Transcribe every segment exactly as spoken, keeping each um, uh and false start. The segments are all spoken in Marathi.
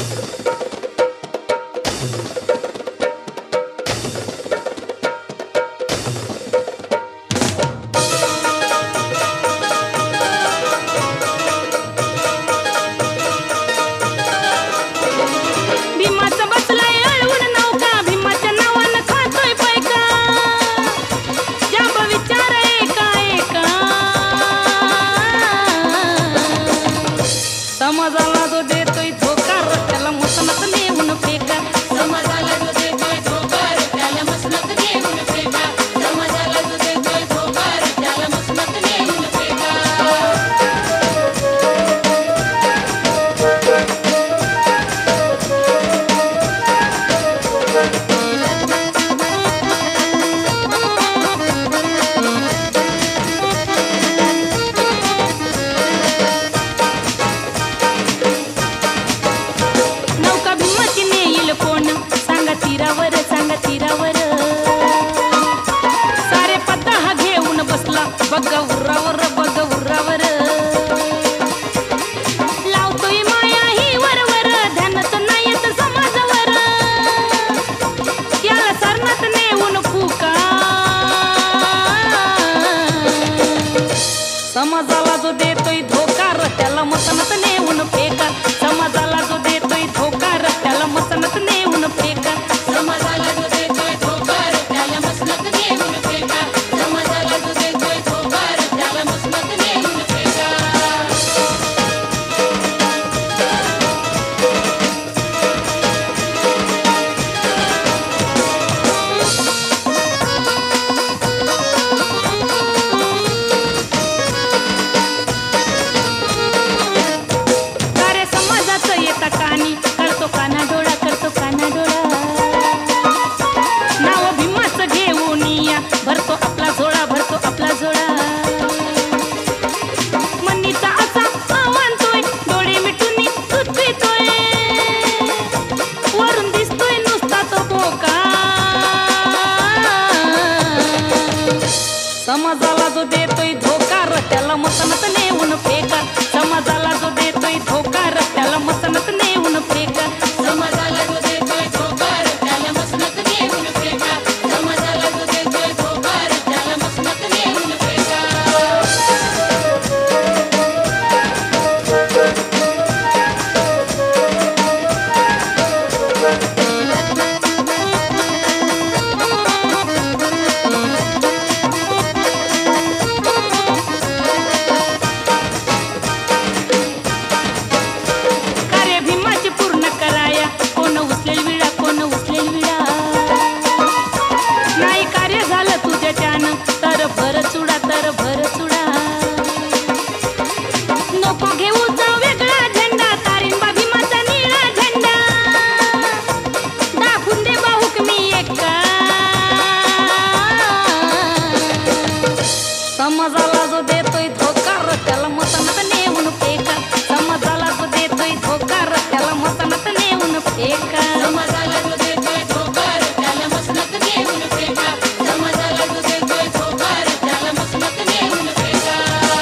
समाजाला जो देतोय धोका त्याला मसनात नेऊन फेका. समाजाला जो देतोय धोका त्याला मसनात नेऊन फेका. समाजाला जो देतोय धोका त्याला मसनात नेऊन फेका. तीरावर सांगा तीरावर सारे पद्दा हा घेऊन बसला बघ उरावर बघ उरावर. लावतोय माया ही वरवर ध्यानच नाहीत समाजावर. याला सरनात नेऊन फुका. समाजाला जो देतोय धोका त्याला मसनात नेऊन फेका. समाजाला जो देतोय धोका त्याला मसनात नेऊन फेका. समाजाला जो देतोय धोका त्याला मसनात नेऊन फेका. समाजाला जो देतोय धोका त्याला मसनात नेऊन फेका. सारे समाजाचं येता कानी करतो काना डोळा करतो काना डोळा. नाव भीमाचं घेऊन या भरतो आपला झोळा भरतो आपला झोळा. मनीचा असा आवानतोय डोळे मिटून दूध पितोय. वरून दिसतोय नुसता तो बोका. समाजाला जो देतोय धोका त्याला मसनात नेऊन फेका. समाजाला जो देतोय धोका त्याला मसनात नेऊन फेका. समाजाला जो देतोय धोका त्याला मसनात नेऊन फेका. समाजाला जो देतोय धोका त्याला मसनात नेऊन फेका. कार्य भीमाचे पूर्ण कराया कोण उचलेल विडा कोण उचलेल विडा. नाही कार्य झालं तुझ्याच्यानं तर भर चुडा तर भर चुडा. नको घेऊ जा वेगळा झेंडा तारिंबा भीमाचा निळा झेंडा. दाखवून दे बाहुक मी एका. समाजाला जो देतोय धोका त्याला मसनात नेऊन फेका. समाजाला जो देतोय धोका त्याला मसनात नेऊन फेका. समाजाला जो देतोय धोका त्याला मसनात नेऊन फेका. समाजाला जो देतोय धोका त्याला मसनात नेऊन फेका.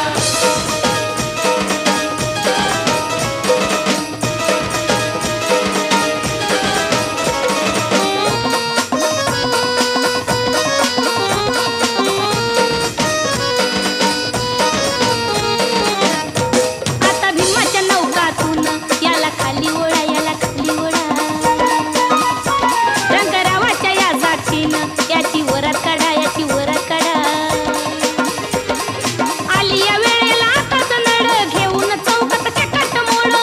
आता भीमाच्या नौकातून याला खाली ओढा याला खाली ओढा. रंगरावाच्या या जातीनं याची वरात काढा याची वरात काढा. आली या वेळेला आताच नड घेऊन चौकात कटाट मोड.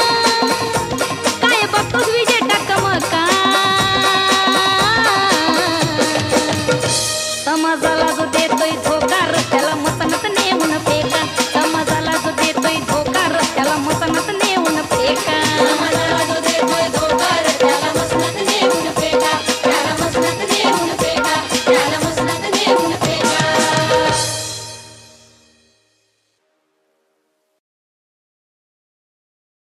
काय बघतोस विजय टाकमका. समाजाला जो देतोय धोका त्याला मसनात